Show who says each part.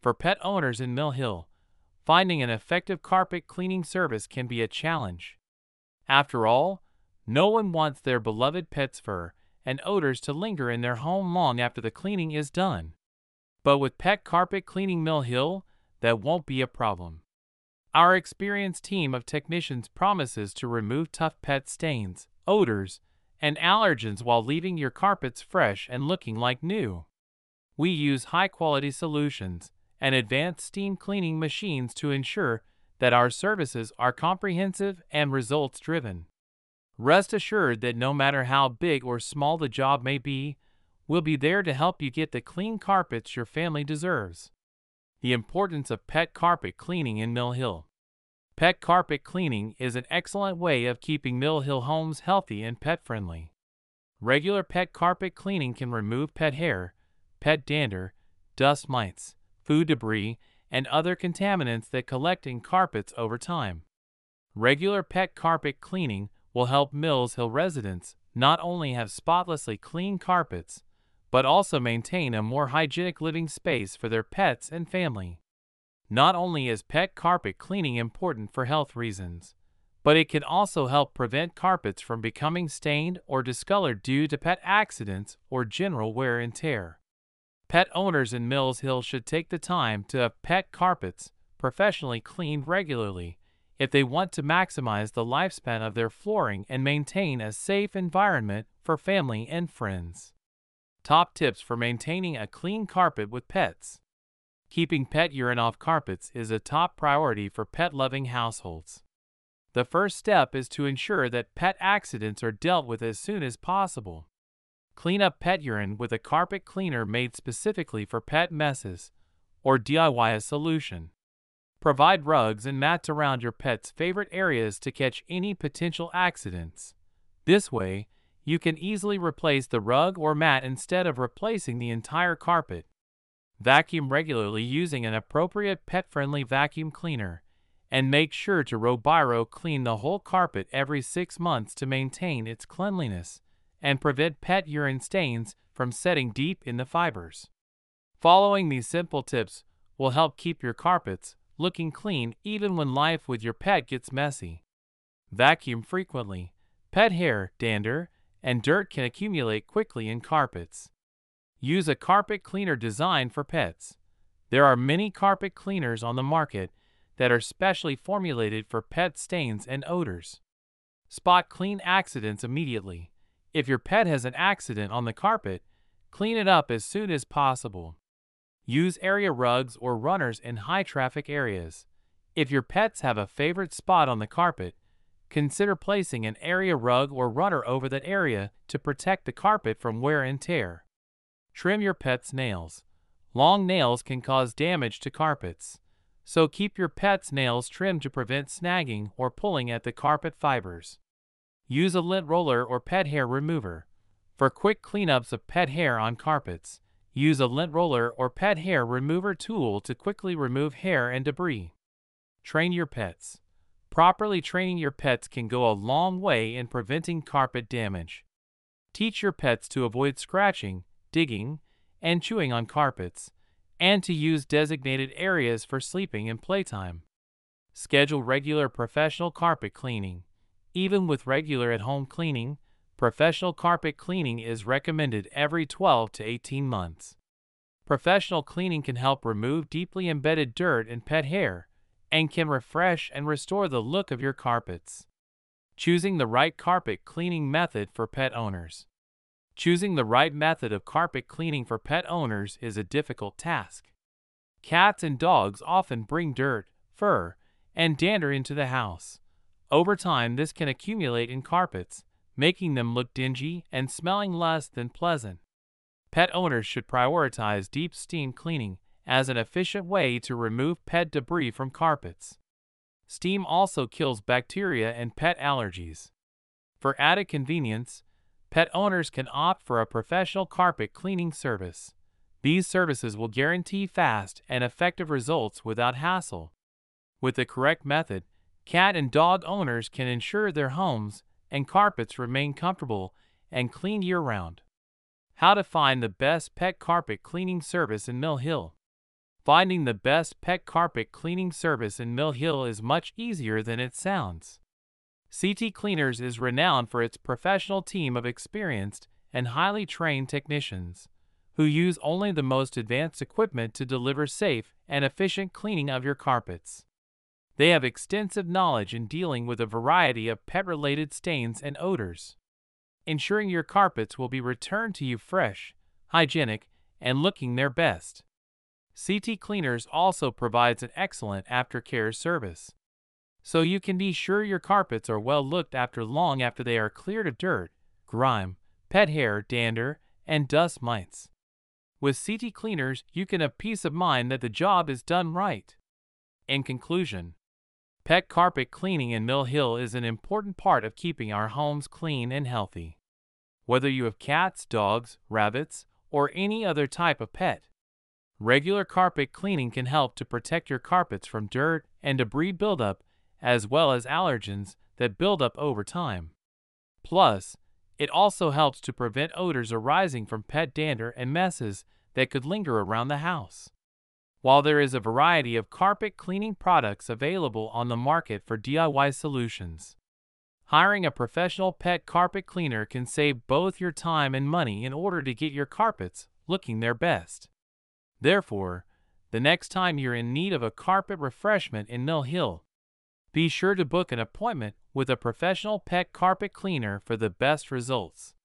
Speaker 1: For pet owners in Mill Hill, finding an effective carpet cleaning service can be a challenge. After all, no one wants their beloved pet's fur and odors to linger in their home long after the cleaning is done. But with Pet Carpet Cleaning Mill Hill, that won't be a problem. Our experienced team of technicians promises to remove tough pet stains, odors, and allergens while leaving your carpets fresh and looking like new. We use high-quality solutions and advanced steam cleaning machines to ensure that our services are comprehensive and results-driven. Rest assured that no matter how big or small the job may be, we'll be there to help you get the clean carpets your family deserves. The importance of pet carpet cleaning in Mill Hill. Pet carpet cleaning is an excellent way of keeping Mill Hill homes healthy and pet-friendly. Regular pet carpet cleaning can remove pet hair, pet dander, dust mites, food debris, and other contaminants that collect in carpets over time. Regular pet carpet cleaning will help Mills Hill residents not only have spotlessly clean carpets, but also maintain a more hygienic living space for their pets and family. Not only is pet carpet cleaning important for health reasons, but it can also help prevent carpets from becoming stained or discolored due to pet accidents or general wear and tear. Pet owners in Mills Hill should take the time to have pet carpets professionally cleaned regularly if they want to maximize the lifespan of their flooring and maintain a safe environment for family and friends. Top tips for maintaining a clean carpet with pets. Keeping pet urine off carpets is a top priority for pet-loving households. The first step is to ensure that pet accidents are dealt with as soon as possible. Clean up pet urine with a carpet cleaner made specifically for pet messes, or DIY a solution. Provide rugs and mats around your pet's favorite areas to catch any potential accidents. This way, you can easily replace the rug or mat instead of replacing the entire carpet. Vacuum regularly using an appropriate pet-friendly vacuum cleaner, and make sure to Robiro clean the whole carpet every 6 months to maintain its cleanliness and prevent pet urine stains from setting deep in the fibers. Following these simple tips will help keep your carpets looking clean even when life with your pet gets messy. Vacuum frequently. Pet hair, dander, and dirt can accumulate quickly in carpets. Use a carpet cleaner designed for pets. There are many carpet cleaners on the market that are specially formulated for pet stains and odors. Spot clean accidents immediately. If your pet has an accident on the carpet, clean it up as soon as possible. Use area rugs or runners in high-traffic areas. If your pets have a favorite spot on the carpet, consider placing an area rug or runner over that area to protect the carpet from wear and tear. Trim your pet's nails. Long nails can cause damage to carpets, so keep your pet's nails trimmed to prevent snagging or pulling at the carpet fibers. Use a lint roller or pet hair remover. For quick cleanups of pet hair on carpets, use a lint roller or pet hair remover tool to quickly remove hair and debris. Train your pets. Properly training your pets can go a long way in preventing carpet damage. Teach your pets to avoid scratching, digging, and chewing on carpets, and to use designated areas for sleeping and playtime. Schedule regular professional carpet cleaning. Even with regular at-home cleaning, professional carpet cleaning is recommended every 12 to 18 months. Professional cleaning can help remove deeply embedded dirt and pet hair, and can refresh and restore the look of your carpets. Choosing the right carpet cleaning method for pet owners. Choosing the right method of carpet cleaning for pet owners is a difficult task. Cats and dogs often bring dirt, fur, and dander into the house. Over time, this can accumulate in carpets, making them look dingy and smelling less than pleasant. Pet owners should prioritize deep steam cleaning as an efficient way to remove pet debris from carpets. Steam also kills bacteria and pet allergies. For added convenience, pet owners can opt for a professional carpet cleaning service. These services will guarantee fast and effective results without hassle. With the correct method, cat and dog owners can ensure their homes and carpets remain comfortable and clean year-round. How to find the best pet carpet cleaning service in Mill Hill. Finding the best pet carpet cleaning service in Mill Hill is much easier than it sounds. CT Cleaners is renowned for its professional team of experienced and highly trained technicians who use only the most advanced equipment to deliver safe and efficient cleaning of your carpets. They have extensive knowledge in dealing with a variety of pet-related stains and odors, ensuring your carpets will be returned to you fresh, hygienic, and looking their best. CT Cleaners also provides an excellent aftercare service, so you can be sure your carpets are well looked after long after they are cleared of dirt, grime, pet hair, dander, and dust mites. With CT Cleaners, you can have peace of mind that the job is done right. In conclusion, pet carpet cleaning in Mill Hill is an important part of keeping our homes clean and healthy. Whether you have cats, dogs, rabbits, or any other type of pet, regular carpet cleaning can help to protect your carpets from dirt and debris buildup, as well as allergens that build up over time. Plus, it also helps to prevent odors arising from pet dander and messes that could linger around the house. While there is a variety of carpet cleaning products available on the market for DIY solutions, hiring a professional pet carpet cleaner can save both your time and money in order to get your carpets looking their best. Therefore, the next time you're in need of a carpet refreshment in Mill Hill, be sure to book an appointment with a professional pet carpet cleaner for the best results.